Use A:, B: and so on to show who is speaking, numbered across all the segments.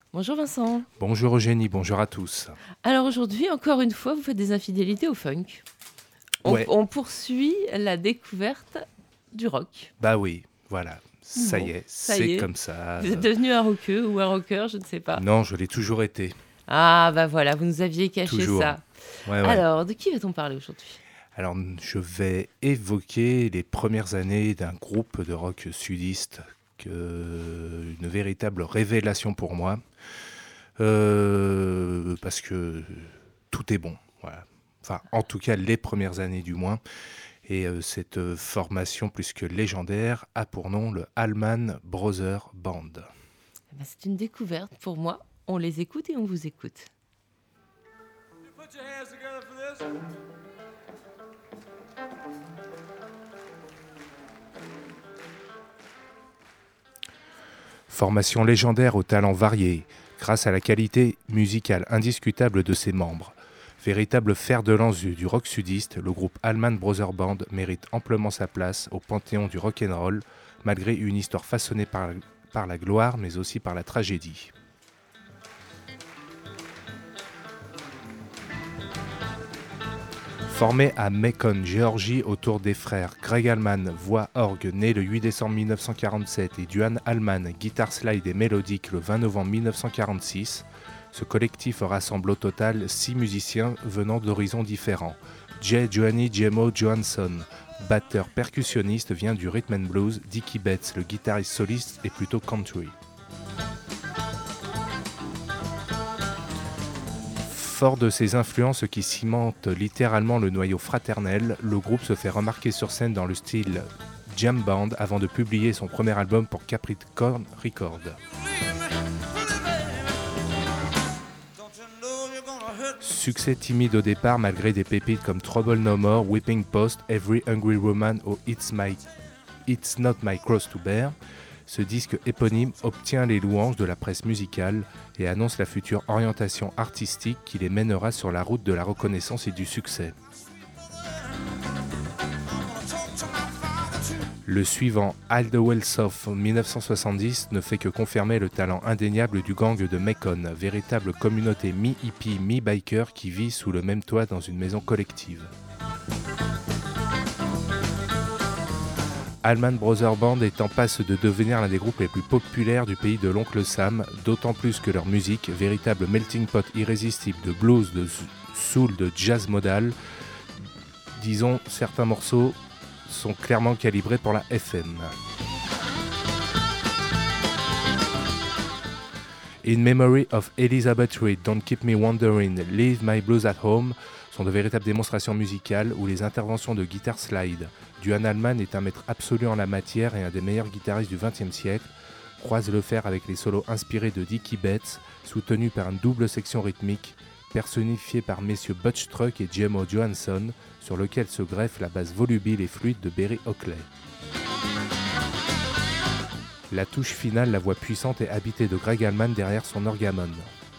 A: Bonjour Vincent.
B: Bonjour Eugénie, bonjour à tous.
A: Alors aujourd'hui, encore une fois, vous faites des infidélités au funk. On,
B: Ouais,
A: on poursuit la découverte du rock.
B: bah oui, voilà, ça y
A: Bon,
B: est,
A: ça y
B: c'est
A: est.
B: comme ça.
A: Vous êtes devenu un rockeux ou un rocker, je ne sais pas.
B: Non, je l'ai toujours été,
A: Ah bah voilà, vous nous aviez caché
B: toujours.
A: ça.
B: Ouais.
A: Alors, de qui va-t-on parler aujourd'hui?
B: Alors, je vais évoquer les premières années d'un groupe de rock sudiste, une véritable révélation pour moi, parce que tout est bon, voilà. Enfin, en tout cas, les premières années du moins. Et cette formation plus que légendaire a pour nom le Allman Brothers Band.
A: Eh ben, c'est une découverte pour moi. On les écoute et on vous écoute.
C: Put your hands together for this.
B: Formation légendaire aux talents variés, grâce à la qualité musicale indiscutable de ses membres. Véritable fer de lance du rock sudiste, le groupe Allman Brothers Band mérite amplement sa place au panthéon du rock'n'roll, malgré une histoire façonnée par la gloire, mais aussi par la tragédie. Formé à Macon, Géorgie, autour des frères Greg Allman, voix orgue, né le 8 décembre 1947, et Duane Allman, guitare slide et mélodique, le 20 novembre 1946, ce collectif rassemble au total 6 musiciens venant d'horizons différents. Jay Johnny Jemo Johansson, batteur percussionniste, vient du rhythm and blues. Dickie Betts, le guitariste soliste, est plutôt country. Fort de ses influences qui cimentent littéralement le noyau fraternel, le groupe se fait remarquer sur scène dans le style jam band avant de publier son premier album pour Capricorn Records. Succès timide au départ malgré des pépites comme Trouble No More, Whipping Post, Every Hungry Woman ou It's Not My Cross to Bear, ce disque éponyme obtient les louanges de la presse musicale et annonce la future orientation artistique qui les mènera sur la route de la reconnaissance et du succès. Le suivant, All the Well South 1970, ne fait que confirmer le talent indéniable du gang de Macon, véritable communauté mi-hippie, mi-biker qui vit sous le même toit dans une maison collective. Allman Brothers Band est en passe de devenir l'un des groupes les plus populaires du pays de l'oncle Sam, d'autant plus que leur musique, véritable melting pot irrésistible de blues, de soul, de jazz modal, disons certains morceaux sont clairement calibrés pour la FM. In Memory of Elizabeth Reed, Don't Keep Me Wondering, Leave My Blues at Home sont de véritables démonstrations musicales où les interventions de guitare slide. Duane Allman est un maître absolu en la matière et un des meilleurs guitaristes du XXe siècle, croise le fer avec les solos inspirés de Dickie Betts, soutenus par une double section rythmique, personnifiée par messieurs Butch Truck et Jemo Johansson, sur lequel se greffe la basse volubile et fluide de Berry Oakley. La touche finale, la voix puissante et habitée de Greg Allman derrière son orgamon.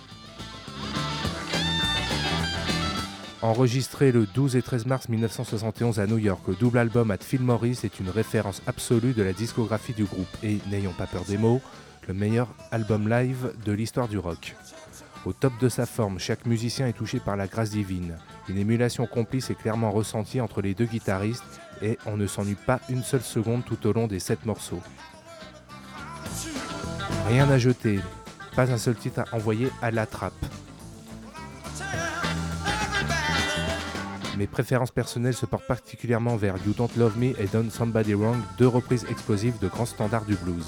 B: Enregistré le 12 et 13 mars 1971 à New York, le double album at Phil Morris est une référence absolue de la discographie du groupe et, n'ayons pas peur des mots, le meilleur album live de l'histoire du rock. Au top de sa forme, chaque musicien est touché par la grâce divine. Une émulation complice est clairement ressentie entre les deux guitaristes et on ne s'ennuie pas une seule seconde tout au long des 7 morceaux. Rien à jeter, pas un seul titre à envoyer à la trappe. Mes préférences personnelles se portent particulièrement vers You Don't Love Me et Done Somebody Wrong, deux reprises explosives de grands standards du blues.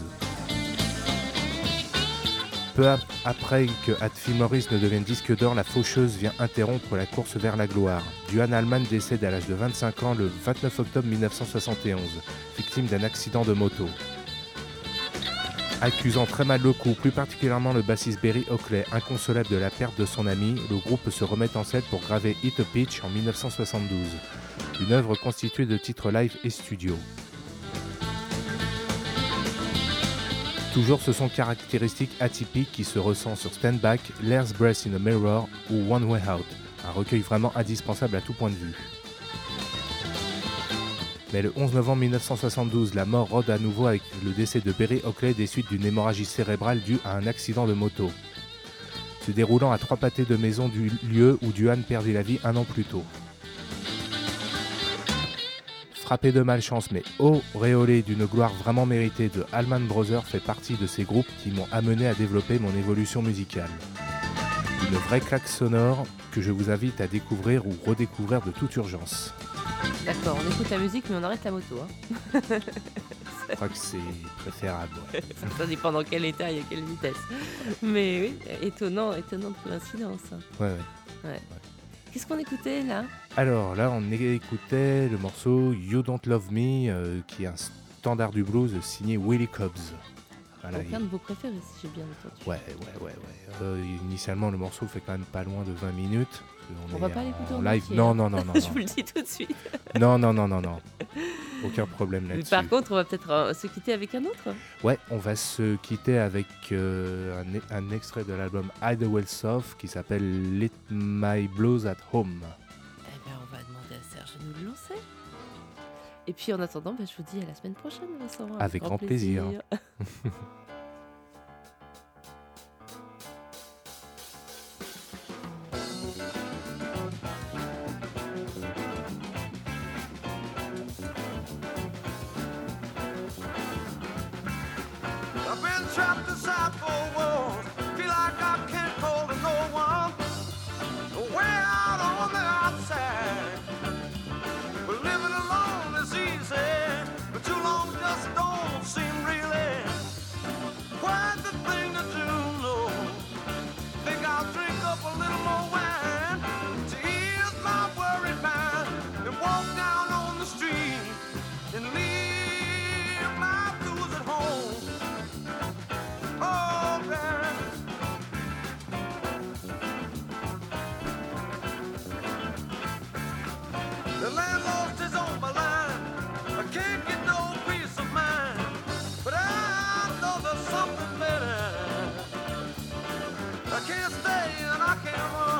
B: Peu après que Phil Morris ne devienne disque d'or, la faucheuse vient interrompre la course vers la gloire. Duane Allman décède à l'âge de 25 ans le 29 octobre 1971, victime d'un accident de moto. Accusant très mal le coup, plus particulièrement le bassiste Berry Oakley, inconsolable de la perte de son ami, le groupe se remet en scène pour graver Hit a Pitch en 1972, une œuvre constituée de titres live et studio. Toujours ce son caractéristique atypique qui se ressent sur Stand Back, Last Breath in a Mirror ou One Way Out, un recueil vraiment indispensable à tout point de vue. Mais le 11 novembre 1972, la mort rôde à nouveau avec le décès de Berry Oakley des suites d'une hémorragie cérébrale due à un accident de moto. se déroulant à 3 pâtés de maison du lieu où Duane perdit la vie un an plus tôt. Frappé de malchance mais auréolé d'une gloire vraiment méritée, The Allman Brothers fait partie de ces groupes qui m'ont amené à développer mon évolution musicale. Une vraie claque sonore que je vous invite à découvrir ou redécouvrir de toute urgence.
A: D'accord, on écoute la musique mais on arrête la moto. Hein.
B: Je crois que c'est préférable. Ouais.
A: Ça dépend dans quel état et à quelle vitesse. Mais oui, étonnante coïncidence.
B: Ouais.
A: Qu'est-ce qu'on écoutait là?
B: Alors là, on écoutait le morceau You Don't Love Me, qui est un standard du blues signé Willie Cobbs. Voilà,
A: Aucun de vos préférés, si j'ai bien entendu.
B: Ouais. Initialement, le morceau fait quand même pas loin de 20 minutes.
A: On va pas l'écouter en
B: live.
A: entier,
B: Non.
A: Je vous le dis tout de suite.
B: Non. Aucun problème
A: Mais
B: là-dessus.
A: par contre, on va peut-être se quitter avec un autre.
B: Ouais, on va se quitter avec un extrait de l'album Hide Well Soft qui s'appelle Let My Blues at Home.
A: Eh bien, on va demander à Serge de nous le lancer. Et puis en attendant, je vous dis à la semaine prochaine, Vincent.
B: Avec grand plaisir.
C: I've been trapped inside four walls. Feel like I can't call to no one. Way out on the outside. But living alone is easy. But too long just don't seem really quite the thing to do, no. Think I'll drink up a little more wine to ease my worried mind and walk down on the street and leave my blues at home. Oh, man. The landlord is on my line. I can't get no peace of mind. But I know there's something better. I can't stay and I can't run.